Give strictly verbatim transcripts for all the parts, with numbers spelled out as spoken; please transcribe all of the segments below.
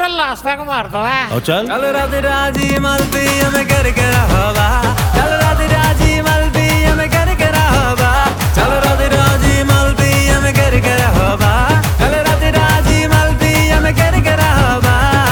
पूरा लास्ट तक मार दो है। और चल चल राधे राजी मलबी हमें कर के रहबा, चल राधे राजी मलबी हमें कर के रहबा, चल राधे राजी मलबी हमें कर के रहबा, चल राधे राजी मलबी हमें कर के रहबा।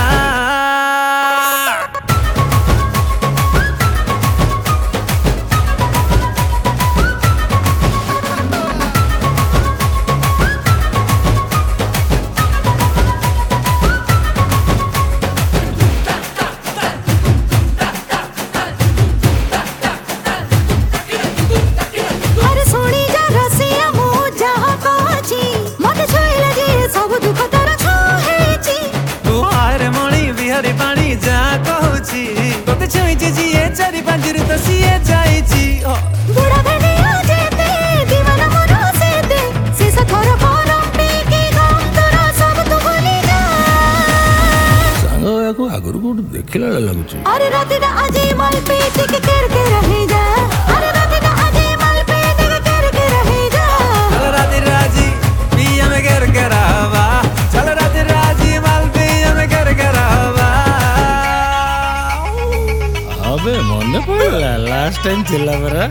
हरे पानी जा कहूची तोते छुईची जिए चारि पांच ऋतु तो सिए जाईची बुढ़ा धनी आ जेते दीवाना मनो सेते सीसा थोड़ा फोरम पे की गम तोरा सब तू भूली जा। सांगा याको आगुरु को देखिला लागुची। अरे राती ना आजे मल पे टिक कर के रहे जा, अरे राती ना आजे मल पे टिक कर के रहे जा। चल राती राजी पिया में कर के रहबा, चल राती राजी मल पिया में कर के रहबा। अबे मन पड़ला लास्ट टाइम चिल्ला बरा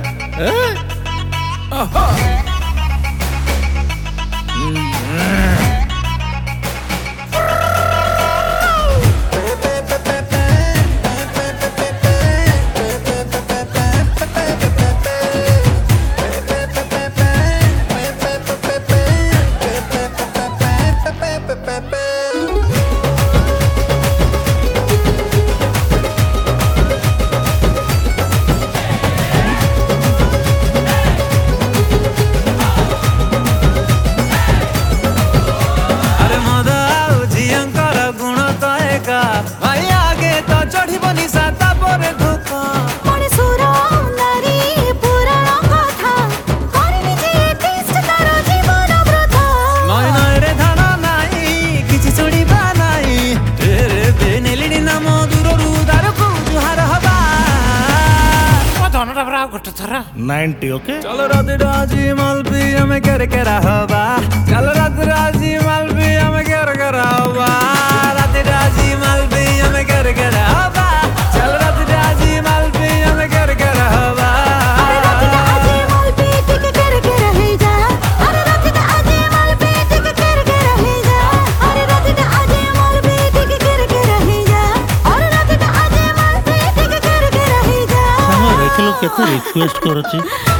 भाई आगे तो चढ़ी बनी साता परे धोखा मने सुरा नारी पुराण कथा करे निजे टेस्ट तारो जीवन ब्रथा नय नय रे धन नाई किछि छोड़ीबा नाई तेरे बेनेलिनी नाम दूररु दारकु जुहार हबा ओ धनटा बरा गोटे थरा नाइंटी ओके। चल राधे राजी मलबी हमें कर के रहबा, चल राधे राजी मलबी हमें कर के रहबा, राधे राजी मलबी हमें कर के रहबा, चल राधे राजी मलबी हमें कर के रहबा। अरे राती ना आजे मल पे टिक कर के रहे जा, अरे राती ना आजे मल पे टिक कर के रहे जा, अरे राती ना आजे मल पे टिक कर के रहे जा, अरे राती ना आजे मल पे टिक कर के रहे जा। सांगा देखलो केते रिक्वेस्ट करछि।